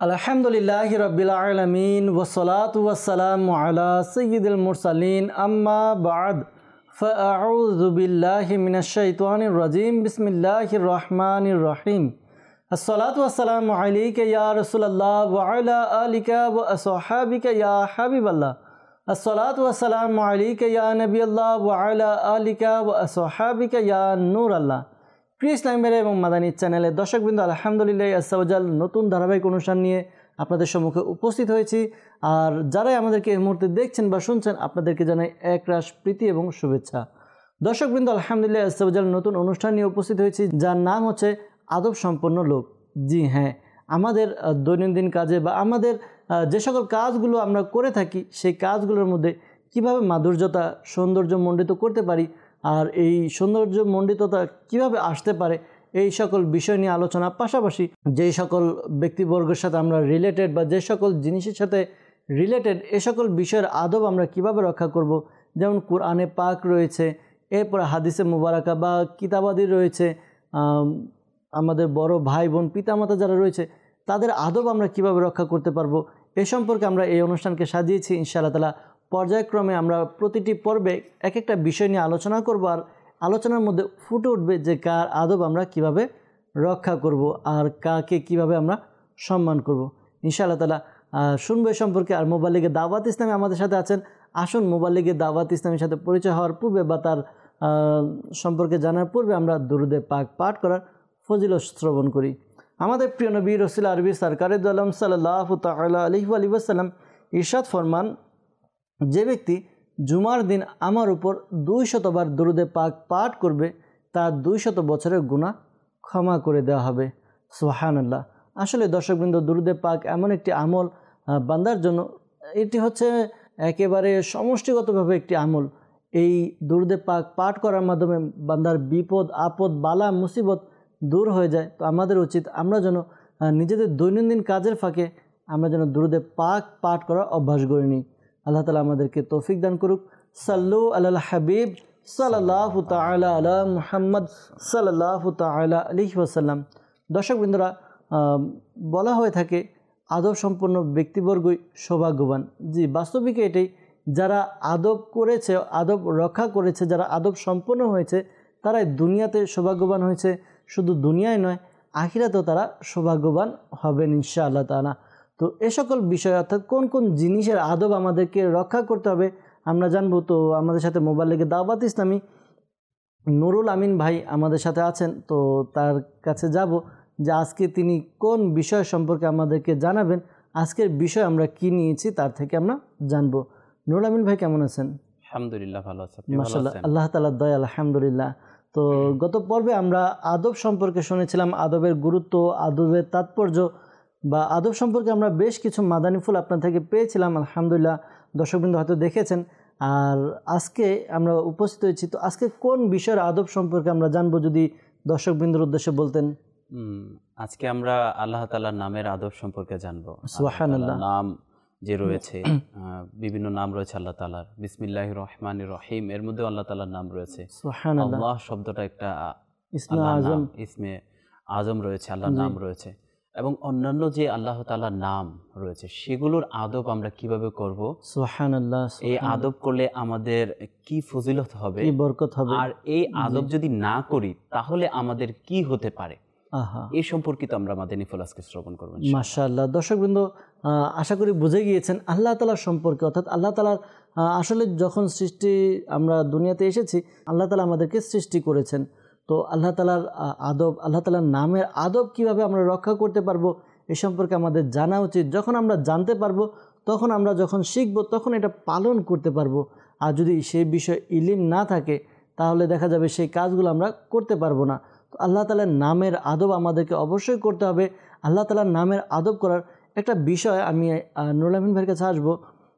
আলহামদুলিল্লাহি রাব্বিল আলামিন ওয়াসসালাতু ওয়াসসালামু আলা সাইয়্যিদিল মুরসালিন আম্মা বা'দ ফাআউযু বিল্লাহি মিনাশ শাইতানির রাজিম বিসমিল্লাহির রহমানির রহিম আসসালাতু ওয়াসসালামু আলাইকা ইয়া রাসূলুল্লাহ ওয়া আলা আলিকা ওয়া আসহাবিকা ইয়া হাবিবাল্লাহ আসসালাতু ওয়াসসালামু আলাইকা ইয়া নবিয়াল্লাহ ওয়া আলা আলিকা ওয়া আসহাবিকা ইয়া নূরাল্লাহ। প্রিয় ইসলামী ভাই এবং মাদানী চ্যানেলের দর্শকবৃন্দ, আলহামদুলিল্লাহ আজ্জা ওয়া জাল নতুন ধারাবাহিক অনুষ্ঠান নিয়ে আপনাদের সম্মুখে উপস্থিত হয়েছি। আর যারাই আমাদেরকে এই মুহূর্তে দেখছেন বা শুনছেন, আপনাদেরকে জানাই একরাশ প্রীতি এবং শুভেচ্ছা। দর্শকবৃন্দ, আলহামদুলিল্লাহ আজ্জা ওয়া জাল নতুন অনুষ্ঠান নিয়ে উপস্থিত হয়েছি, যার নাম হচ্ছে আদব সম্পন্ন লোক। জি হ্যাঁ, আমাদের দৈনন্দিন কাজে বা আমাদের যে সকল কাজগুলো আমরা করে থাকি, সেই কাজগুলোর মধ্যে কিভাবে মাধুর্যতা সৌন্দর্যমণ্ডিত করতে পারি, আর এই সৌন্দর্যমণ্ডিততা কিভাবে আসতে পারে, এই সকল বিষয় নিয়ে আলোচনা, পাশাপাশি যেই সকল ব্যক্তিবর্গের সাথে আমরা রিলেটেড বা যে সকল জিনিসের সাথে রিলেটেড, এ সকল বিষয়ের আদব আমরা কিভাবে রক্ষা করব। যেমন কোরআনে পাক রয়েছে, এরপর হাদিসে মুবারাকা বা কিতাবাদি রয়েছে, আমাদের বড় ভাই বোন পিতামাতা যারা রয়েছে, তাদের আদব আমরা কিভাবে রক্ষা করতে পারবো, এ সম্পর্কে আমরা এই অনুষ্ঠানকে সাজিয়েছি। ইনশাআল্লাহ তাআলা পর্যায়ক্রমে আমরা প্রতিটি পর্বে এক একটা বিষয় নিয়ে আলোচনা করব, আর আলোচনার মধ্যে ফুটে উঠবে যে কার আদব আমরা কিভাবে রক্ষা করব আর কাকে কিভাবে আমরা সম্মান করব। ইনশাআল্লাহ তাআলা শুনবো এ সম্পর্কে। আর মোবাল্লিগে দাওয়াত ইসলামী আমাদের সাথে আছেন। আসুন মোবাল্লিগে দাওয়াত ইসলামীর সাথে পরিচয় হওয়ার পূর্বে বা তার সম্পর্কে জানার পূর্বে আমরা দুরুদে পাক পাঠ করার ফজিলত শ্রবণ করি। আমাদের প্রিয় নবী রাসূল আরবি সরকারে দু আলম সাল্লাল্লাহু তাআলা আলাইহি ওয়াসাল্লাম ইরশাদ ফরমান, যে ব্যক্তি জুমার দিন আমার উপর 200 বার দুরুদে পাক পাঠ করবে, তার 200 বছরের গুনাহ ক্ষমা করে দেওয়া হবে। সুবহানাল্লাহ। আসলে দর্শকবৃন্দ, দুরুদে পাক এমন একটি আমল বান্দার জন্য, এটি হচ্ছে একেবারে সমষ্টিগতভাবে একটি আমল। এই দুরুদে পাক পাঠ করার মাধ্যমে বান্দার বিপদ আপদ বালা মুসিবত দূর হয়ে যায়। তো আমাদের উচিত আমরা যেন নিজেদের দৈনন্দিন কাজের ফাঁকে আমরা যেন দুরুদে পাক পাঠ করার অভ্যাস গড়ে নিই। আল্লাহ তাআলা আমাদেরকে তৌফিক দান করুক। সাল্লু আলাল হাবিব সাল্লাল্লাহু তাআলা আলা মুহাম্মদ সাল্লাল্লাহু তাআলা আলাইহি ওয়াসাল্লাম। দর্শকবৃন্দরা, বলা হয়ে থাকে আদব সম্পন্ন ব্যক্তিবর্গই সৌভাগ্যবান। জি, বাস্তবিক এটাই। যারা আদব করেছে, আদব রক্ষা করেছে, যারা আদব সম্পন্ন হয়েছে, তারাই দুনিয়াতে সৌভাগ্যবান হয়েছে। শুধু দুনিয়ায় নয়, আখিরাতেও তারা সৌভাগ্যবান হবেন ইনশাআল্লাহ তাআলা। তো এ সকল বিষয়, অর্থাৎ কোন কোন জিনিসের আদব আমাদেরকে রক্ষা করতে হবে, আমরা জানবো। তো আমাদের সাথে মোবাল্লিগে দাওয়াত ইসলামী নুরুল আমিন ভাই আমাদের সাথে আছেন। তো তার কাছে যাব যে আজকে তিনি কোন বিষয় সম্পর্কে আমাদেরকে জানাবেন, আজকের বিষয় আমরা কি নিয়েছি তার থেকে আমরা জানবো। নুরুল আমিন ভাই কেমন আছেন? আলহামদুলিল্লাহ, ভালো আছি। মাশাআল্লাহ, আল্লাহ তাআলার দয়া, আলহামদুলিল্লাহ। তো গত পর্বে আমরা আদব সম্পর্কে শুনেছিলাম, আদবের গুরুত্ব, আদবের তাৎপর্য বা আদব সম্পর্কে আমরা বেশ কিছু মাদানী ফুল আপনার থেকে পেয়েছিলাম। আলহামদুলিল্লাহ, দর্শকবৃন্দ হয়তো দেখেছেন। আর আজকে আমরা উপস্থিত হয়েছি, তো আজকে কোন বিষয়ের আদব সম্পর্কে আমরা জানবো, যদি দর্শকবৃন্দের উদ্দেশ্যে বলতেন। আজকে আমরা আল্লাহ তাআলার নামের আদব সম্পর্কে জানবো। সুবহানাল্লাহ। নাম যে রয়েছে, বিভিন্ন নাম রয়েছে আল্লাহ তাআলার। বিসমিল্লাহির রহমানির রহিম, এর মধ্যে আল্লাহ তাআলার নাম রয়েছে। সুবহানাল্লাহ। আল্লাহ শব্দটা একটা ইসমে আজম, ইসমে আজম রয়েছে, আল্লাহর নাম রয়েছে। এবং অন্যান্য যে আল্লাহ তাআলার নাম রয়েছে, সেগুলোর আদব আমরা কিভাবে করব, সুবহানাল্লাহ, এই আদব করলে আমাদের কি ফজিলত হবে, কি বরকত হবে, আর এই আদব যদি না করি তাহলে আমাদের কি হতে পারে, এই সম্পর্কিত আমরা মাদানী ফুল আজকে শ্রবণ করব। মাশাআল্লাহ। দর্শকবৃন্দ, আশা করি বুঝে গিয়েছেন আল্লাহ তাআলার সম্পর্কে, অর্থাৎ আল্লাহ তাআলার আসলে যখন সৃষ্টি, আমরা দুনিয়াতে এসেছি, আল্লাহ তাআলা আমাদেরকে সৃষ্টি করেছেন। তো আল্লাহ তাআলার আদব, আল্লাহ তাআলার নামের আদব কিভাবে আমরা রক্ষা করতে পারবো, এ সম্পর্কে আমাদের জানা উচিত। যখন আমরা জানতে পারবো, তখন আমরা যখন শিখবো, তখন এটা পালন করতে পারবো। আর যদি সেই বিষয়ে ইলম না থাকে, তাহলে দেখা যাবে সেই কাজগুলো আমরা করতে পারবো না। তো আল্লাহ তাআলার নামের আদব আমাদেরকে অবশ্যই করতে হবে। আল্লাহ তাআলার নামের আদব করার একটা বিষয়, আমি নুরুল আমিন ভাইয়ের কাছে আসবো,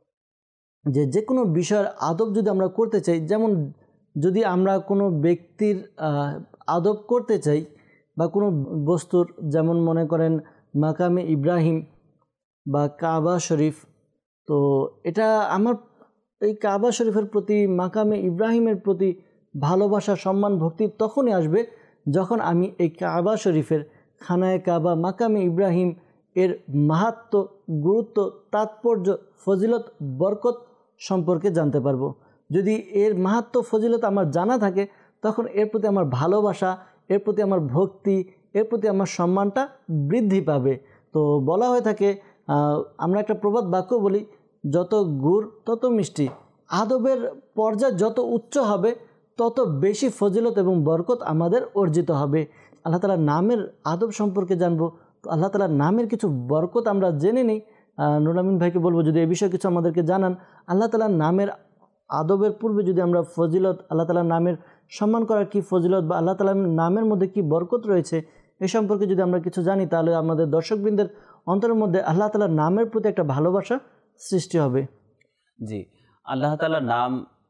যে কোনো বিষয়ের আদব যদি আমরা করতে চাই, যেমন যদি আমরা কোনো ব্যক্তির আদব করতে চাই বা কোনো বস্তুর, যেমন মনে করেন মাকামে ইব্রাহিম বা কাবা শরীফ, তো এটা আমার এই কাবা শরীফের প্রতি, মাকামে ইব্রাহিমের প্রতি ভালোবাসা, সম্মান, ভক্তি তখনই আসবে যখন আমি এই কাবা শরীফের, খানায়ে কাবা, মাকামে ইব্রাহিম, এর মাহাত্ম্য, গুরুত্ব, তাৎপর্য, ফজিলত, বরকত সম্পর্কে জানতে পারবো। যদি এর মাহাত্ম্য, ফজিলত আমার জানা থাকে, তখন এর প্রতি আমার ভালোবাসা, এর প্রতি আমার ভক্তি, এর প্রতি আমার সম্মানটা বৃদ্ধি পাবে। তো বলা হয়ে থাকে, আমরা একটা প্রবাদ বাক্য বলি, যত গুড় তত মিষ্টি। আদবের পর্যায় যত উচ্চ হবে, তত বেশি ফজিলত এবং বরকত আমাদের অর্জিত হবে। আল্লাহ তাআলার নামের আদব সম্পর্কে জানবো। তো আল্লাহ তাআলার নামের কিছু বরকত আমরা জেনে নিই। নুরুল আমিন ভাইকে বলবো যদি এই বিষয়ে কিছু আমাদেরকে জানান। আল্লাহ তাআলার নামের আদবের পূর্বে যদি আমরা ফজিলত, আল্লাহ তাআলার নামের সম্মান করার কি ফজিলত বা আল্লাহ তাআলার নামের মধ্যে কি বরকত রয়েছে, এ সম্পর্কে যদি আমরা কিছু জানি, তাহলে আমাদের দর্শকবৃন্দের অন্তরের মধ্যে আল্লাহ তাআলার নামের প্রতি একটা ভালোবাসা সৃষ্টি হবে। জি, আল্লাহ তাআলার নাম,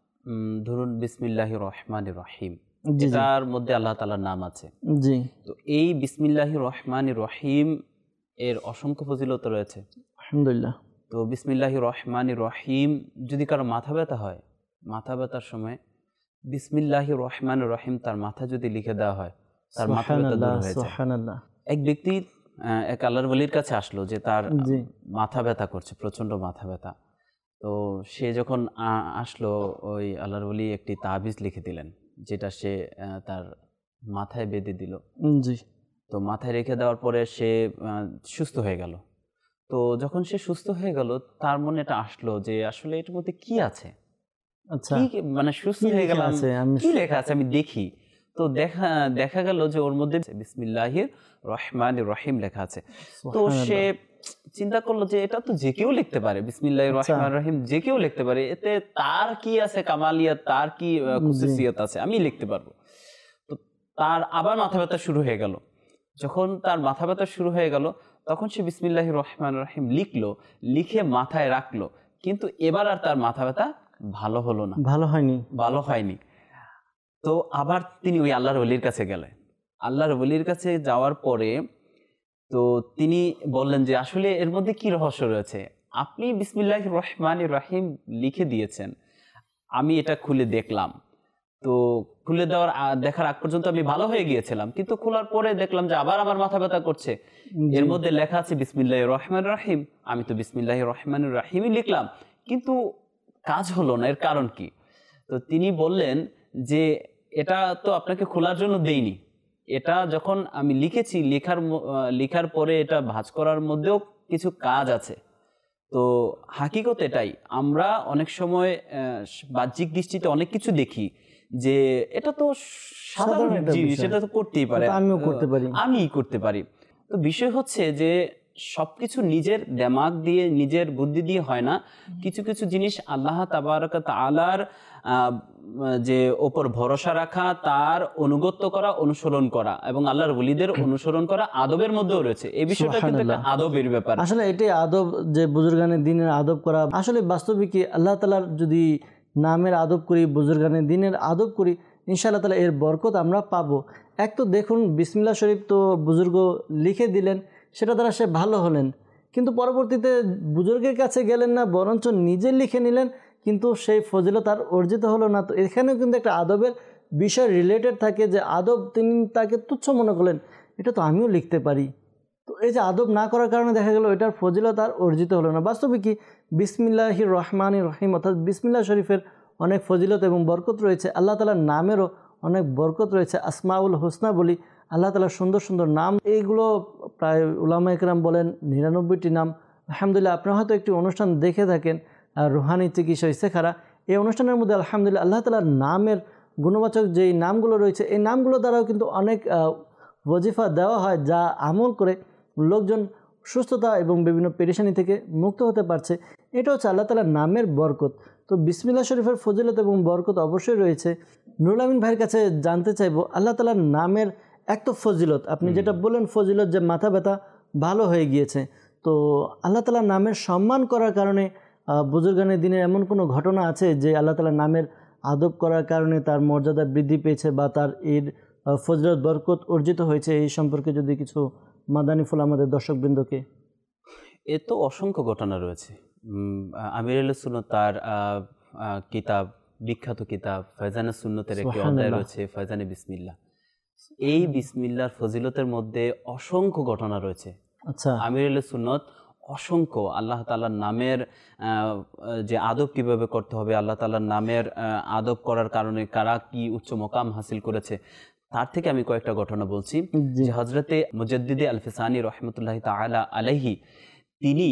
ধরুন বিসমিল্লাহির রহমানির রহিম, এটার মধ্যে আল্লাহ তাআলার নাম আছে। জি, তো এই বিসমিল্লাহির রহমানির রহিম এর অসংখ্য ফজিলত রয়েছে, আলহামদুলিল্লাহ। তো বিসমিল্লাহির রহমানির রহিম যদি কারো মাথা ব্যথা হয়, মাথা ব্যথার সময় বিসমিল্লাহির রহমানির রহিম তার মাথা যদি লিখে দেওয়া হয়, তার মাথা ব্যথা দূর হয়ে যায়। সুবহানাল্লাহ। এক ব্যক্তি এক আল্লাহর ওলির কাছে আসলো যে তার মাথা ব্যথা করছে, প্রচন্ড মাথা ব্যথা। তো সে যখন আসলো, ওই আল্লাহর ওলি একটি তাবিজ লিখে দিলেন, যেটা সে তার মাথায় বেঁধে দিল। জি, তো মাথায় রেখে দেওয়ার পরে সে সুস্থ হয়ে গেল। তো যখন সে সুস্থ হয়ে গেল, তার মনে এটা আসলো যে আসলে এটার মধ্যে কি আছে, আচ্ছা, কি মানে সুস্থ হয়ে গেলাম, কি লেখা আছে আমি দেখি। তো দেখা গেল যে ওর মধ্যে বিসমিল্লাহির রহমানির রহিম লেখা আছে। তো সে চিন্তা করলো যে এটা তো যে কেউ লিখতে পারে, বিসমিল্লাহির রহমানির রহিম যে কেউ লিখতে পারে, এতে তার কি আছে কামালিয়াত, তার কি খুসুসিয়ত আছে, আমি লিখতে পারবো। তো তার আবার মাথা ব্যথা শুরু হয়ে গেল। যখন তার মাথা ব্যথা শুরু হয়ে গেল, তখন সে বিসমিল্লাহির রহমানির রহিম লিখলো, লিখে মাথায় রাখলো, কিন্তু এবার আর তার মাথা ব্যথা ভালো হলো না, ভালো হয়নি। তো আবার তিনি ওই আল্লাহর ওলির কাছে গেলেন। আল্লাহর ওলির কাছে যাওয়ার পরে তো তিনি বললেন যে আসলে এর মধ্যে কি রহস্য রয়েছে, আপনি বিসমিল্লাহির রহমানির রহিম লিখে দিয়েছেন, আমি এটা খুলে দেখলাম। তো খুলে দেখার আগ পর্যন্ত আমি ভালো হয়ে গিয়েছিলাম, কিন্তু খোলার পরে দেখলাম যে আবার আমার মাথা ব্যথা করছে। এর মধ্যে লেখা আছে বিসমিল্লাহির রহমানির রহিম, আমি তো বিসমিল্লাহির রহমানির রহিমই লিখলাম, কিন্তু কাজ হলো না, এর কারণ কি? তো তিনি বললেন যে এটা তো আপনাকে খোলার জন্য দেইনি, এটা যখন আমি লিখেছি, লেখার পরে এটা ভাঁজ করার মধ্যেও কিছু কাজ আছে। তো হাকিকত এটাই, আমরা অনেক সময় বাহ্যিক দৃষ্টিতে অনেক কিছু দেখি যে এটা তো সাধারণ জিনিস, এটা তো করতেই পারে, আমিই করতে পারি। তো বিষয় হচ্ছে যে সবকিছু নিজের দিমাগ দিয়ে, নিজের বুদ্ধি দিয়ে হয় না। কিছু কিছু জিনিস আল্লাহ তাবারক তাআলার যে ওপর ভরসা রাখা, তার অনুগত্য করা, অনুসরণ করা এবং আল্লাহর ওলিদের অনুসরণ করা আদবের মধ্যেও রয়েছে। এই বিষয়টা কিন্তু একটা আদবের ব্যাপার। আসলে এটাই আদব, যে বুজুর্গানের দিনের আদব করা। আসলে বাস্তবিক আল্লাহ তাআলার যদি নামের আদব করি, বুজুর্গানের দিনের আদব করি, ইনশাআল্লাহ তাআলা এর বরকত আমরা পাবো। এক তো দেখুন, বিসমিল্লাহ শরীফ তো বুজুর্গ লিখে দিলেন, সেটা দ্বারা সে ভালো হলেন, কিন্তু পরবর্তীতে বুজুর্গের কাছে গেলেন না, বরঞ্চ নিজে লিখে নিলেন, কিন্তু সেই ফজিলত আর অর্জিত হলো না। তো এখানেও কিন্তু একটা আদবের বিষয় রিলেটেড থাকে, যে আদব তিনি তাকে তুচ্ছ মনে করলেন, এটা তো আমিও লিখতে পারি। তো এই যে আদব না করার কারণে দেখা গেল এটার ফজিলত আর অর্জিত হলো না। বাস্তবে কি বিসমিল্লাহির রহমানির রহিম অর্থাৎ বিসমিল্লাহ শরীফের অনেক ফজিলত এবং বরকত রয়েছে। আল্লাহ তাআলার নামেরও অনেক বরকত রয়েছে। আসমাউল হোসনা বলি, আল্লাহ তাআলার সুন্দর সুন্দর নাম, এইগুলো প্রায় উলামা ইকরাম বলেন 99টি নাম। আলহামদুলিল্লাহ, আপনারা হয়তো একটি অনুষ্ঠান দেখে থাকেন, রুহানি চিকিৎসা ইস্তেখারা। এই অনুষ্ঠানের মধ্যে আলহামদুলিল্লাহ আল্লাহ তাআলার নামের গুণবাচক যেই নামগুলো রয়েছে, এই নামগুলো দ্বারাও কিন্তু অনেক ওয়াজিফা দেওয়া হয়, যা আমল করে লোকজন সুস্থতা এবং বিভিন্ন পেরেশানি থেকে মুক্ত হতে পারছে। এটা হচ্ছে আল্লাহ তাআলার নামের বরকত। তো বিসমিল্লাহ শরীফের ফজিলত এবং বরকত অবশ্যই রয়েছে। নুরুল আমিন ভাইয়ের কাছে জানতে চাইবো, আল্লাহ তাআলার নামের এক তো ফজিলত, আপনি যেটা বললেন ফজিলত, যে মাথা ব্যথা ভালো হয়ে গিয়েছে, তো আল্লাহ তাআলার নামের সম্মান করার কারণে বুজুর্গানের দিনের এমন কোনো ঘটনা আছে যে আল্লাহ তাআলার নামের আদব করার কারণে তার মর্যাদা বৃদ্ধি পেয়েছে বা তার এর ফজিলত বরকত অর্জিত হয়েছে? এই সম্পর্কে যদি কিছু মাদানী ফুল আমাদের দর্শকবৃন্দকে। এ তো অসংখ্য ঘটনা রয়েছে। আমির আহলে সুন্নাত তার কিতাব, বিখ্যাত কিতাব ফয়জানে সুন্নতের একটি অধ্যায় রয়েছে ফয়জানে বিসমিল্লাহ। এই বিসমিল্লাহর ফজিলতের মধ্যে অসংখ্য ঘটনা রয়েছে। আচ্ছা, আমির আহলে সুন্নাত অসংখ্য আল্লাহ তাআলার নামের যে আদব কিভাবে করতে হবে, আল্লাহ তাআলার নামের আদব করার কারণে কারা কি উচ্চ মকাম হাসিল করেছে, তার থেকে আমি কয়েকটা ঘটনা বলছি। যে হযরতে মুজাদ্দিদে আল-ফিসানি রাহমাতুল্লাহি তাআলা আলাইহি, তিনি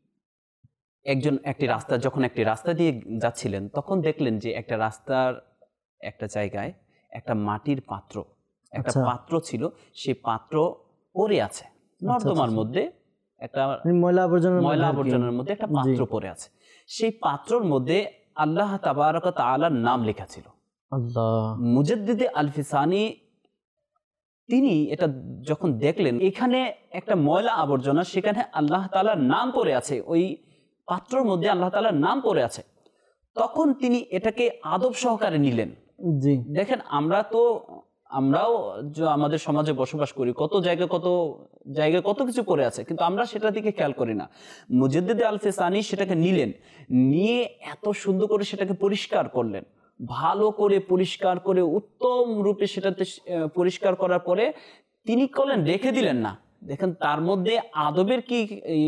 যখন একটি রাস্তা দিয়ে যাচ্ছিলেন, তখন দেখলেন যে একটা রাস্তার একটা জায়গায় একটা মাটির পাত্র, একটা পাত্র ছিল, সেই পাত্র পড়ে আছে নর্দমার মধ্যে, একটা ময়লা আবর্জনার মধ্যে একটা পাত্র পড়ে আছে। সেই পাত্রর মধ্যে আল্লাহ তাবারক ওয়া তাআলার নাম লেখা ছিল। মুজাদ্দিদে আল-ফিসানি তিনি এটা যখন দেখলেন এখানে একটা ময়লা আবর্জনা, সেখানে আল্লাহ তাআলার নাম পড়ে আছে, ওই পাত্রর মধ্যে আল্লাহ তাআলার নাম পড়ে আছে, তখন তিনি এটাকে আদব সহকারে নিলেন। দেখেন, আমরাও আমাদের সমাজে বসবাস করি, কত জায়গায় কত কিছু পড়ে আছে, কিন্তু আমরা সেটার দিকে খেয়াল করি না। মুজাদ্দিদে আল-ফিসানি সেটাকে নিয়ে এত সুন্দর করে সেটাকে পরিষ্কার করলেন, ভালো করে পরিষ্কার করে উত্তম রূপে সেটাতে পরিষ্কার করার পরে তিনি করলেন, রেখে দিলেন না। দেখেন তার মধ্যে আদবের কি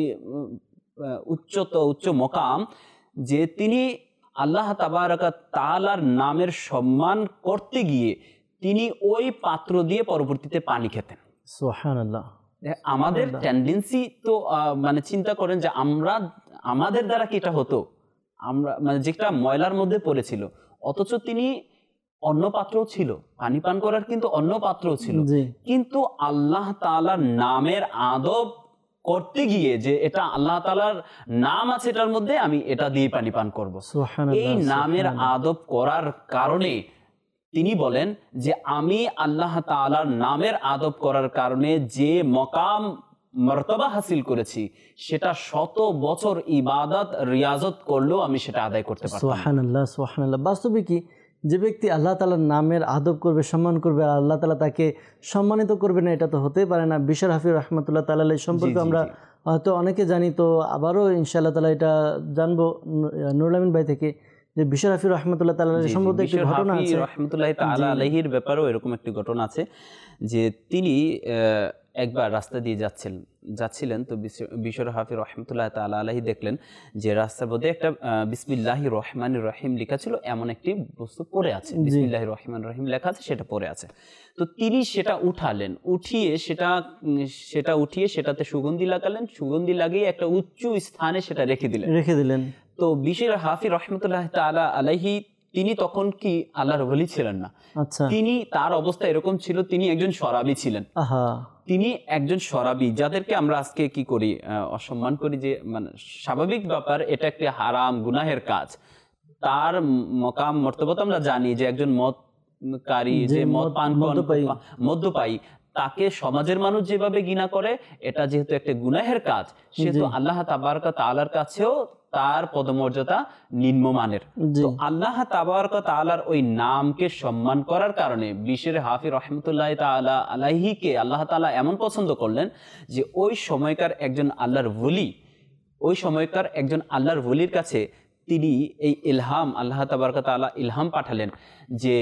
উচ্চ মকাম, যে তিনি আল্লাহ তাবারক ওয়া তাআলার নামের সম্মান করতে গিয়ে তিনি ওই পাত্র দিয়ে পরবর্তীতে পানি খেতেন। সুবহানাল্লাহ। আমাদের টেন্ডেন্সি তো মানে চিন্তা করেন যে আমাদের দ্বারা কি এটা হতো, আমরা মানে যেটা ময়লার মধ্যে পড়েছিল, অথচ তিনি অন্য পাত্রও ছিল, পানি পান করার কিন্তু অন্য পাত্রও ছিল, কিন্তু আল্লাহ তাআলার নামের আদব করতে গিয়ে যে এটা আল্লাহ তাআলার নাম আছে এটার মধ্যে, আমি এটা দিয়ে পানি পান করব, এই নামের আদব করার কারণে তিনি বলেন যে আমি আল্লাহ তাআলার নামের আদব করার কারণে যে মকাম মর্তবা হাসিল করেছি, সেটা 100 বছর ইবাদত রিয়াজত করলেও আমি সেটা আদায় করতে পারতাম। সুবহানাল্লাহ, সুবহানাল্লাহ। বাস্তবে কি, যে ব্যক্তি আল্লাহ তাআলার নামের আদব করবে, সম্মান করবে, আর আল্লাহ তাআলা তাকে সম্মানিত করবে না, এটা তো হতেই পারে না। বিশর হাফিজ রাহমাতুল্লাহ তাআলা আলাইহি সম্পর্কে আমরা হয়তো অনেকে জানি, তো আবারও ইনশাআল্লাহ তাআলা এটা জানবো নুরুল আমিন ভাই থেকে, যে বিশর হাফিজ রাহমাতুল্লাহ তাআলা আলাইহি সম্পর্কে একটি ঘটনা আছে। রাহমাতুল্লাহি তাআলা আলাইহির ব্যাপারেও এরকম একটি ঘটনা আছে যে তিনি একবার রাস্তা দিয়ে যাচ্ছিলেন, তো বিশর হাফিজ রাহমাতুল্লাহি তাআলা আলাইহি দেখলেন যে রাস্তার মধ্যে একটা বিসমিল্লাহির রহমানির রহিম লেখা ছিল, এমন একটি বস্তু পড়ে আছে, বিসমিল্লাহির রহমানির রহিম লেখা আছে, সেটা পড়ে আছে। তো তিনি সেটা উঠালেন, উঠিয়ে সেটাতে সুগন্ধি লাগালেন, সুগন্ধি লাগিয়ে একটা উচ্চ স্থানে সেটা রেখে দিলেন। তো বিশর হাফিজ রাহমাতুল্লাহি তাআলা আলাইহি তিনি তখন কি আল্লাহর ওলি ছিলেন না, তিনি তার অবস্থা এরকম ছিল, তিনি একজন শরাবী ছিলেন। তিনি একজন শরাবী, যাদেরকে আমরা আজকে কি করি, অসম্মান করি, যে মানে স্বাভাবিক ব্যাপার, এটা একটি হারাম গুনাহের কাজ। তার মকাম মর্তবা আমরা জানি যে একজন মদকারী, যে মদ পান মদ্যপায়ী, তাকে সমাজের মানুষ যেভাবে ঘৃণা করে, এটা যেহেতু একটা গুনাহের কাজ, সেহেতু আল্লাহ তাবারক ওয়া তাআলার কাছেও তার পদমর্যাদা নিম্নমানের। তো আল্লাহ তাবারক ওয়া তাআলার ওই নামকে সম্মান করার কারণে বিশর হাফিজ রাহমাতুল্লাহি তাআলা আলাইহিকে আল্লাহ তাআলা এমন পছন্দ করলেন যে ওই সময়কার একজন আল্লাহর ওলির কাছে তিনি এই ইলহাম, আল্লাহ তাবারক ওয়া তাআলা ইলহাম পাঠালেন যে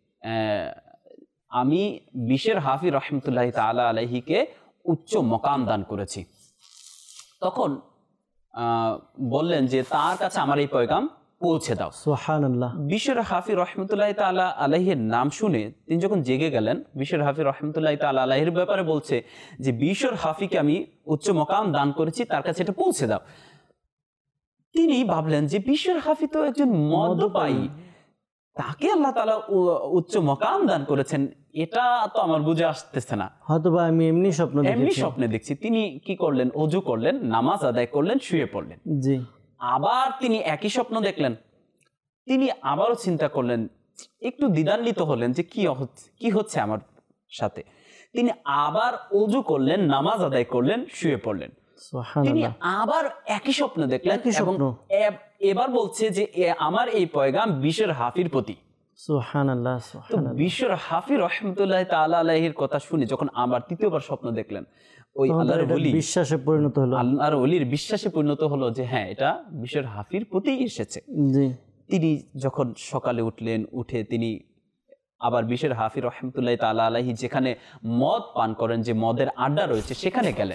আমি বিশর হাফিজ রাহমাতুল্লাহি তাআলা আলাইহিকে উচ্চ মকাম দান করেছি। তখন বললেন যে তার কাছে আমার এই পয়গাম পৌঁছে দাও। সুবহানাল্লাহ। বিশর হাফিজ রাহমাতুল্লাহি তাআলা আলাইহির নাম শুনে তিনি যখন জেগে গেলেন, বিশর হাফিজ রাহমাতুল্লাহি তাআলা আলাইহির ব্যাপারে বলছে যে বিশর হাফিজকে আমি উচ্চ মকাম দান করেছি, তার কাছে এটা পৌঁছে দাও। তিনি ভাবলেন যে বিশর হাফিজ তো একজন মদ্যপায়ী, তাকে আল্লাহ তাআলা উচ্চ মকাম দান করেছেন, এটা তো আমার বুঝে আসতেছে না, হয়তো বা আমি এমনি স্বপ্নে দেখছি। তিনি কি করলেন, ওযু করলেন, নামাজ আদায় করলেন, শুয়ে পড়লেন। আবার তিনি একই স্বপ্ন দেখলেন। তিনি আবারও চিন্তা করলেন, একটু দ্বিধান্বিত হলেন যে কি হচ্ছে আমার সাথে। তিনি আবার ওযু করলেন, নামাজ আদায় করলেন, শুয়ে পড়লেন। তিনি আবার একই স্বপ্ন দেখলেন, এবং এবার বলছে যে আমার এই পয়গাম বিশর হাফির প্রতি। সুবহানাল্লাহ, সুবহানাল্লাহ। বিশর হাফিজ রাহমাতুল্লাহি তাআলা আলাইহির কথা শুনে যখন আবার তৃতীয়বার স্বপ্ন দেখলেন, ওই আল্লাহর ওলি বিশ্বাসে পরিণত হলো, আল্লাহর ওলির বিশ্বাসে পরিণত হলো যে হ্যাঁ, এটা বিশর হাফির প্রতি এসেছে। তিনি যখন সকালে উঠে তিনি আবার বিশর হাফিজ রাহমাতুল্লাহি তাআলা আলাইহি যেখানে মদ পান করেন, যে মদের আড্ডা রয়েছে, সেখানে গেলেন।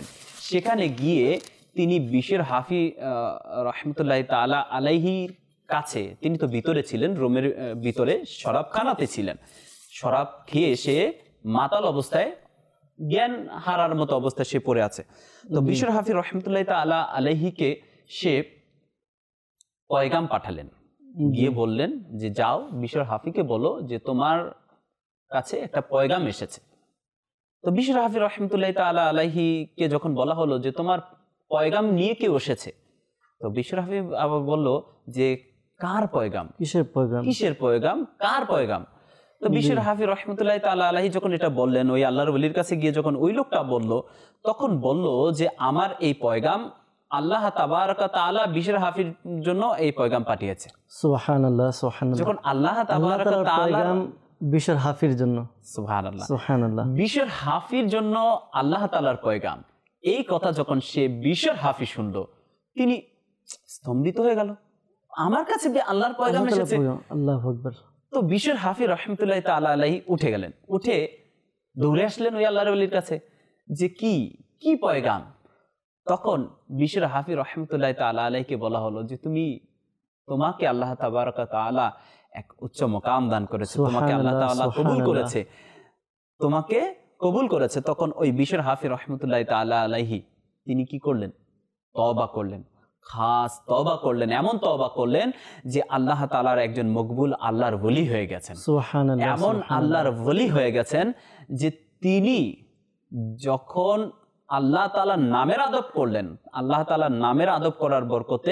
সেখানে গিয়ে তিনি বিশর হাফি রহমতুল্লাহ তাআলা আলাইহির কাছে, তিনি তো ভিতরে ছিলেন, রোমের ভিতরে শরাবখানাতে ছিলেন, শরাব খেয়ে সে মাতাল অবস্থায়, জ্ঞান হারার মতো অবস্থায় সে পড়ে আছে। তো বিশর হাফি রহমতুল্লাহ তাআলা আলাইহিকে সে পয়গাম পাঠালেন, গিয়ে বললেন যে যাও বিশর হাফিকে বলো যে তোমার কাছে একটা পয়গাম এসেছে। তো বিশর হাফি রহমতুল্লাহ তাআলা আলাইহিকে যখন বলা হলো যে তোমার পয়গাম নিয়ে কেউ এসেছে, তো বিশর হাফি আবার বলল যে কার পয়গাম, কিসের পয়গাম, কিসের পয়গাম, কার পয়গাম? তো বিশর হাফি রহমতুল্লাহ তাআলা আলাইহি যখন এটা বললেন, ওই আল্লাহর ওলির কাছে গিয়ে যখন ওই লোকটা বলল, তখন বলল যে আমার এই পয়গাম আল্লাহ তাবারক ওয়া তাআলা বিশর হাফির জন্য এই পয়গাম পাঠিয়েছে। সুবহানাল্লাহ সুবহানাল্লাহ। যখন আল্লাহ তাবারক ওয়া তাআলা পয়গাম বিশর হাফির জন্য, সুবহানাল্লাহ সুবহানাল্লাহ, বিশর হাফির জন্য আল্লাহ তাআলার পয়গাম, এই কথা যখন সে বিশর হাফি শুনলো, তিনি স্তম্ভিত হয়ে গেল, আমার কাছে আল্লাহর পয়গাম এসেছে। আল্লাহু আকবার। তো বিশর হাফি রহমতুল্লাহ তাআলা আলাইহি উঠে গেলেন, উঠে দৌড়ে আসলেন ওই আল্লাহর ওলির কাছে যে কি কি পয়গাম। তখন বিশর হাফি রহমতুল্লাহ তাআলা আলাইহিকে বলা হলো যে তোমাকে আল্লাহ তাবারক ওয়া তাআলা এক উচ্চ মাকাম দান করেছে, তোমাকে আল্লাহ তাআলা কবুল করেছে, তোমাকে কবুল করেছে। তখন ওই বিশর হাফি রহমতুল্লাহ তাআলা আলাইহি তিনি কি করলেন? তওবা করলেন, খাস তওবা করলেন, এমন তওবা করলেন যে আল্লাহ তাআলার একজন মকবুল আল্লাহর ওলি হয়ে গেছেন। সুবহানাল্লাহ। এমন আল্লাহর ওলি হয়ে গেছেন যে তিনি যখন আল্লাহ তাআলার নামের আদব করলেন, আল্লাহ তাআলার নামের আদব করার বরকতে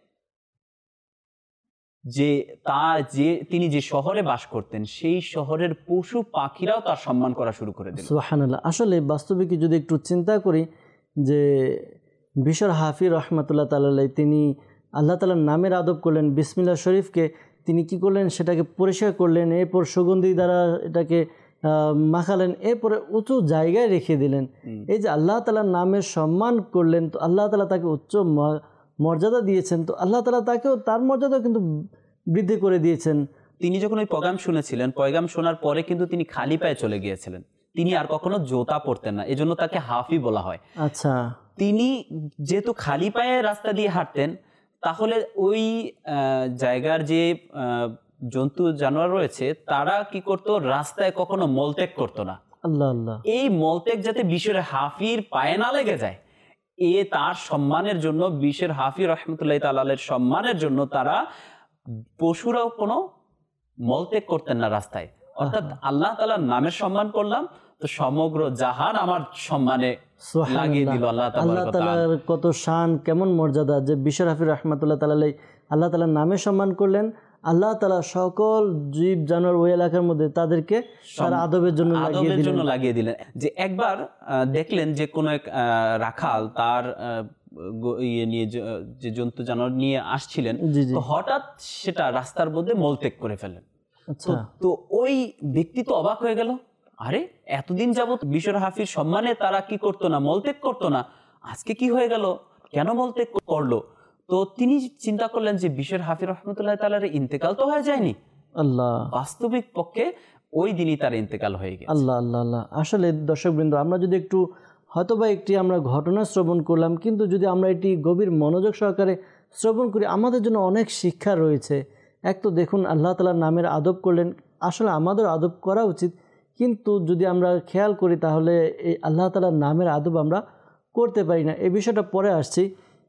তিনি যে শহরে বাস করতেন, সেই শহরের পশু পাখিরাও তার সম্মান করা শুরু করে দিল। সুবহানাল্লাহ। আসলে বাস্তবিক যদি একটু চিন্তা করি যে বিশর হাফি রহমতুল্লাহ তাআলা তিনি আল্লাহ তাআলার নামের আদব করলেন, বিসমিল্লাহ শরীফকে তিনি কি করলেন, সেটাকে পরিষ্কার করলেন, এরপর সুগন্ধি দ্বারা এটাকে মাখালেন, এরপরে উঁচু জায়গায় রেখে দিলেন। এই যে আল্লাহ তাআলার নামের সম্মান করলেন, তো আল্লাহ তাআলা তাকে উচ্চ মর্যাদা দিয়েছেন, তো আল্লাহ তাআলা তাকেও তার মর্যাদা কিন্তু বৃদ্ধি করে দিয়েছেন। তিনি যখন ওই পয়গাম শুনেছিলেন, পয়গাম শোনার পরে কিন্তু তিনি খালি পায়ে চলে গিয়েছিলেন, তিনি আর কখনো জুতা পরতেন না, এজন্য তাকে হাফি বলা হয়। আচ্ছা, তিনি যেহেতু খালি পায়ে রাস্তা দিয়ে হাঁটতেন, তাহলে ওই জায়গার যে জন্তু জানোয়ার রয়েছে তারা কি করতো, রাস্তায় কখনো মলত্যাগ করতো না। আল্লাহ আল্লাহ। এই মলত্যাগ যাতে বিশর হাফির পায়ে না লেগে যায়, তার সম্মানের জন্য, বিশর হাফি রহমতুল্লাহ তাআলার সম্মানের জন্য তারা পশুরাও কোনো মলত্যাগ করতেন না রাস্তায়। অর্থাৎ আল্লাহ তাআলার নামের সম্মান করলাম, তো সমগ্র জাহান আমার সম্মানে লাগিয়ে দিল আল্লাহ তাআলার কত শান, কেমন মর্যাদা যে বিশর হাফি রহমতুল্লাহ তাআলা আল্লাহ তাআলার নামের সম্মান করলেন। আল্লাহ তাআলা সকল জীব জানোয়ার ওই এলাকার মধ্যে তাদেরকে তার আদবের জন্য লাগিয়ে দিলেন। যে একবার দেখলেন যে কোন এক রাখাল তার নিয়ে যে জন্তু জানোয়ার নিয়ে আসছিলেন, তো হঠাৎ সেটা রাস্তার মধ্যে মলত্যাগ করে ফেলেন। তো ওই ব্যক্তি তো অবাক হয়ে গেল, আরে এতদিন যাবত বিশর হাফির সম্মানে তারা কি করতো না, মলত্যাগ করতো না, আজকে কি হয়ে গেল, কেন মলত্যাগ করলো? তো তিনি চিন্তা করলেন যে বিশর হাফি রহমতুল্লাহ তাআলার ইন্তেকাল তো হয়ে যায়নি, আল্লাহ বাস্তবিক পক্ষে ওই দিনই তার ইন্তেকাল হয়ে গেছে। আল্লাহ আল্লাহ আল্লাহ। আসলে দর্শকবৃন্দ, আমরা যদি একটু হয়তোবা একটি আমরা ঘটনা শ্রবণ করলাম, কিন্তু যদি আমরা এটি গভীর মনোযোগ সহকারে শ্রবণ করি, আমাদের জন্য অনেক শিক্ষা রয়েছে। এক তো দেখুন আল্লাহ তাআলার নামের আদব করলেন, আসলে আমাদের আদব করা উচিত, কিন্তু যদি আমরা খেয়াল করি তাহলে এই আল্লাহ তাআলার নামের আদব আমরা করতে পারি না। এই বিষয়টা পরে আসছি।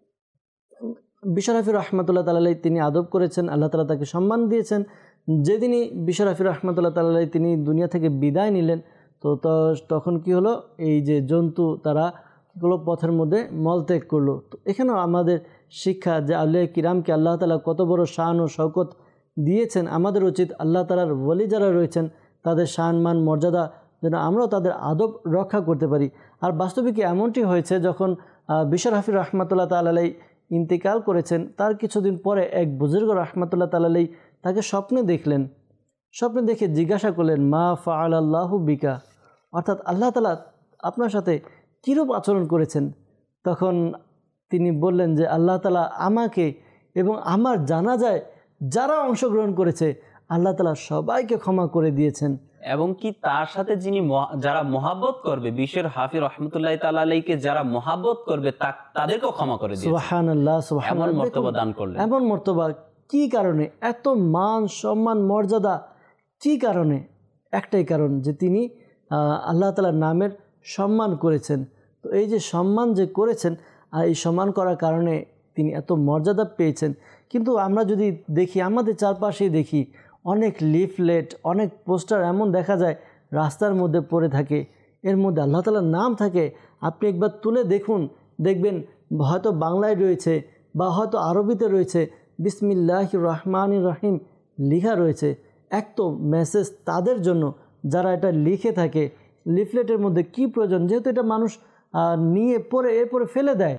বিশর হাফি রহমতুল্লাহ তাআলা তিনি আদব করেছেন, আল্লাহ তাআলা তাকে সম্মান দিয়েছেন। যেদিনই বিশর হাফি রহমতুল্লাহ তাআলা তিনি দুনিয়া থেকে বিদায় নিলেন, তো তখন কি হলো, এই যে জন্তু তারা কী করলো, পথের মধ্যে মলত্যাগ করলো। তো এখানেও আমাদের শিক্ষা যে আউলিয়া কিরামকে আল্লাহ তাআলা কত বড় শান ও শওকত দিয়েছেন, আমাদের উচিত আল্লাহ তাআলার ওলি যারা রয়েছেন তাদের শান মান মর্যাদা যেন আমরাও তাদের আদব রক্ষা করতে পারি। আর বাস্তবিক এমনটি হয়েছে, যখন বিশর হাফি রহমতুল্লাহ তাআলা ইন্তেকাল করেছেন, তার কিছুদিন পরে এক বুজুর্গ রহমতুল্লাহ তাআলা তাকে স্বপ্নে দেখলেন। স্বপ্নে দেখে জিজ্ঞাসা করলেন, মা ফাআলাল্লাহু বিকা, অর্থাৎ আল্লাহ তাআলা আপনার সাথে কীরূপ আচরণ করেছেন? তখন তিনি বললেন যে আল্লাহ তাআলা আমাকে এবং আমার জানাজায় যারা অংশগ্রহণ করেছে আল্লাহ তাআলা সবাইকে ক্ষমা করে দিয়েছেন। এবং কি তার সাথে যিনি যারা মহাব্বত করবে, বিশ্বের হাফিজ রহমতুল্লাহ তাআলা আলাইহিকে যারা মহাব্বত করবে তাদেরকেও ক্ষমা করে দিয়েছেন। সুবহানাল্লাহ, সুবহানাল্লাহ, এমন মর্তবা দান করলেন। এমন মর্তবা কি কারণে, এত মান সম্মান মর্যাদা কি কারণে? একটাই কারণ যে তিনি আল্লাহ তাআলার নামের সম্মান করেছেন। তো এই যে সম্মান যে করেছেন, আর এই সম্মান করার কারণে তিনি এত মর্যাদা পেয়েছেন। কিন্তু আমরা যদি দেখি, আমাদের চারপাশেই দেখি অনেক লিফলেট, অনেক পোস্টার এমন দেখা যায় রাস্তার মধ্যে পড়ে থাকে, এর মধ্যে আল্লাহ তাআলার নাম থাকে। আপনি একবার তুলে দেখুন, দেখবেন হয়তো বাংলায় রয়েছে বা হয়তো আরবিতে রয়েছে, বিসমিল্লাহির রহমানির রহিম লেখা রয়েছে। এক তো মেসেজ তাদের জন্য যারা এটা লিখে থাকে লিফলেটের মধ্যে, কি প্রয়োজন? যেহেতু এটা মানুষ নিয়ে পড়ে এরপরে ফেলে দেয়,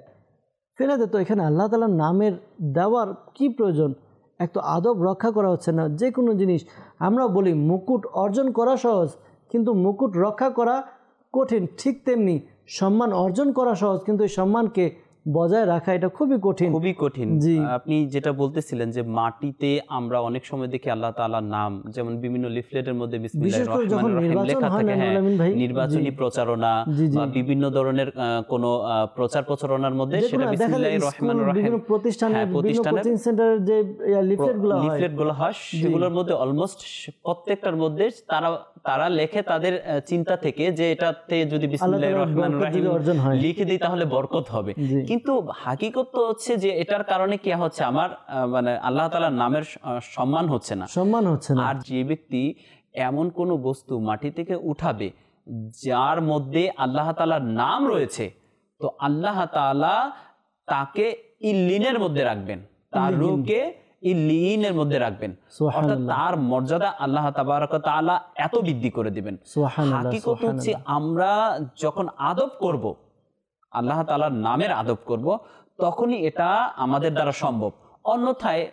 তো এখানে আল্লাহ তাআলার নামের দেওয়ার কি প্রয়োজন? এক তো আদব রক্ষা করা হচ্ছে না। যে কোনো জিনিস আমরা বলি মুকুট অর্জন করা সহজ, কিন্তু মুকুট রক্ষা করা কঠিন। ঠিক তেমনি সম্মান অর্জন করা সহজ, কিন্তু এই সম্মানকে বজায় রাখা এটা খুবই কঠিন, খুবই কঠিন। জি, আপনি যেটা বলতেছিলেন যে মাটিতে আমরা অনেক সময় দেখি আল্লাহ তাআলার নাম, যেমন বিভিন্ন লিফলেটের মধ্যে বিসমিল্লাহির রহমানির রহিম লেখা থাকে। হ্যাঁ, নির্বাচনী প্রচারণা বা বিভিন্ন ধরনের কোন প্রচার প্রচারণার মধ্যে সেটা বিসমিল্লাহির রহমানির রহিম, বিভিন্ন প্রতিষ্ঠানের কোচিং সেন্টারের যে লিফলেটগুলো হয় সেগুলোর মধ্যে অলমোস্ট প্রত্যেকটা মধ্যে তারা লেখে তাদের চিন্তা থেকে যে এটাতে যদি বিসমিল্লাহির রহমানির রহিম লিখে দিই তাহলে বরকত হবে। কিন্তু হাকিকত তো হচ্ছে যে এটার কারণে কি হচ্ছে, আমার মানে আল্লাহ তাআলার নামের সম্মান হচ্ছে না। আর যে ব্যক্তি এমন কোন বস্তু মাটি থেকে উঠাবে যার মধ্যে আল্লাহ তাআলার নাম রয়েছে, তো আল্লাহ তাআলা তাকে ইল্লিনের মধ্যে রাখবেন, তার রূহকে ইল্লিনের মধ্যে রাখবেন, অর্থাৎ তার মর্যাদা আল্লাহ তাবারক ওয়া তাআলা এত বৃদ্ধি করে দিবেন। হাকিকত হচ্ছে আমরা যখন আদব করব, আল্লাহ তাআলার নামের আদব করব, তখনই এটা আমাদের দ্বারা সম্ভব। অন্যথায়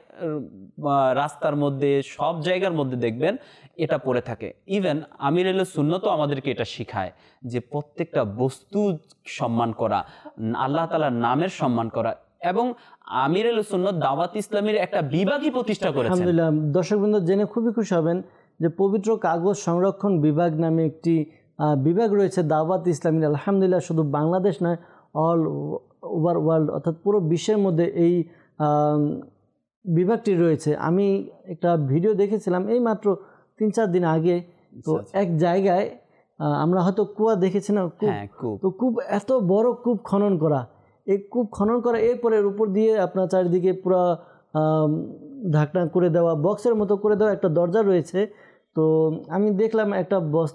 রাস্তার মধ্যে সব জায়গার মধ্যে দেখবেন এটা পড়ে থাকে। ইভেন আমিরুল সুন্নতও আমাদেরকে এটা শিখায় যে প্রত্যেকটা বস্তু সম্মান করা, আল্লাহ তাআলার নামের সম্মান করা। এবং আমিরুল সুন্নত দাওয়াত ইসলামের একটা বিভাগই প্রতিষ্ঠা করেছেন। আলহামদুলিল্লাহ, দর্শকবৃন্দ জেনে খুবই খুশি হবেন যে পবিত্র কাগজ সংরক্ষণ বিভাগ নামে একটি বিভাগ রয়েছে দাওয়াত ইসলামী। আলহামদুলিল্লাহ, শুধু বাংলাদেশ নয়, অল ওভার ওয়ার্ল্ড, অর্থাৎ পুরো বিশ্বের মধ্যে এই বিভাগটি রয়েছে। আমি একটা ভিডিও দেখেছিলাম এই মাত্র 3-4 দিন আগে। তো এক জায়গায় আমরা হয়তো কুয়া দেখেছি না, তো কূপ, এত বড় কূপ খনন করা, এই কূপ খনন করা, এরপরে এর উপর দিয়ে আপনার চারিদিকে পুরো ঢাকনা করে দেওয়া, বক্সের মতো করে দেওয়া একটা দরজা রয়েছে। তো আমি দেখলাম একটা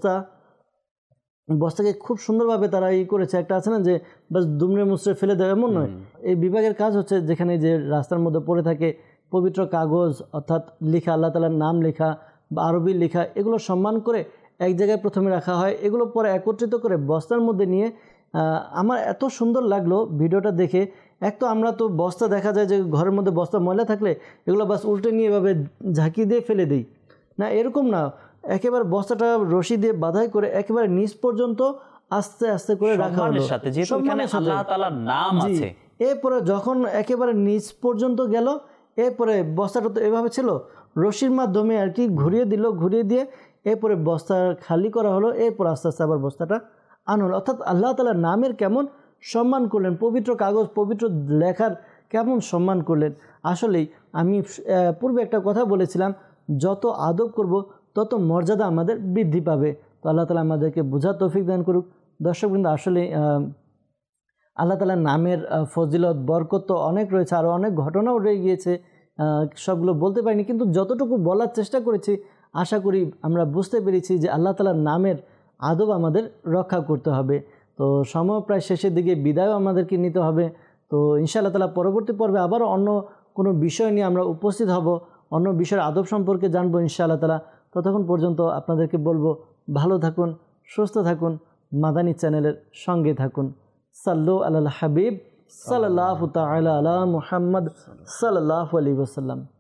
বস্তাকে খুব সুন্দরভাবে তারা করেছে। একটা আছে না যে বাস দুমড়ে মুচড়ে ফেলে দেয়, এমন নয়। এই বিভাগের কাজ হচ্ছে যেখানে যে রাস্তার মধ্যে পড়ে থাকে পবিত্র কাগজ, অর্থাৎ লেখা, আল্লাহ তাআলার নাম লেখা বা আরবি লেখা, এগুলো সম্মান করে এক জায়গায় প্রথমে রাখা হয়, এগুলো পরে একত্রিত করে বস্তার মধ্যে নিয়ে। আমার এত সুন্দর লাগলো ভিডিওটা দেখে। এক তো আমরা তো বস্তা দেখা যায় যে ঘরের মধ্যে বস্তা ময়লা থাকলে এগুলো বাস উল্টে নিয়ে এভাবে ঝাঁকি দিয়ে ফেলে দিই না, এরকম না, একেবারে বস্তাটা রশি দিয়ে বাঁধাই করে একেবারে নিচ পর্যন্ত আস্তে আস্তে করে রাখা হলো, আল্লাহ তাআলার নাম আছে। এরপরে যখন একেবারে নিচ পর্যন্ত গেল, এরপরে বস্তাটা তো এভাবে ছিল, রশির মাধ্যমে আর কি ঘুরিয়ে দিয়ে এরপরে বস্তা খালি করা হলো। এরপর আস্তে আস্তে আবার বস্তাটা আনল। অর্থাৎ আল্লাহ তাআলার নামের কেমন সম্মান করলেন, পবিত্র কাগজ, পবিত্র লেখার কেমন সম্মান করলেন। আসলেই আমি পূর্বে একটা কথা বলেছিলাম, যত আদব করব তত মর্যাদা আমাদের বৃদ্ধি পাবে। তো আল্লাহ তাআলা আমাদেরকে বোঝার তৌফিক দান করুক। দর্শকবৃন্দ, আসলে আল্লাহ তাআলার নামের ফজিলত বরকত তো অনেক রয়েছে, আরও অনেক ঘটনাও রয়ে গিয়েছে, সবগুলো বলতে পারিনি, কিন্তু যতটুকু বলার চেষ্টা করেছি আশা করি আমরা বুঝতে পেরেছি যে আল্লাহ তাআলার নামের আদব আমাদের রক্ষা করতে হবে। তো সময় প্রায় শেষের দিকে, বিদায়ও আমাদেরকে নিতে হবে। তো ইনশাআল্লাহ তাআলা পরবর্তী পর্বে আবারও অন্য কোনো বিষয় নিয়ে আমরা উপস্থিত হব, অন্য বিষয়ের আদব সম্পর্কে জানবো ইনশাআল্লাহ তাআলা। ততক্ষণ পর্যন্ত আপনাদেরকে বলবো, ভালো থাকুন, সুস্থ থাকুন, মাদানী চ্যানেলের সঙ্গে থাকুন। সাল্লু আলাল হাবিব সাল্লাল্লাহু তাআলা আলা মুহাম্মদ সাল্লাল্লাহু আলাইহি ওয়াসাল্লাম।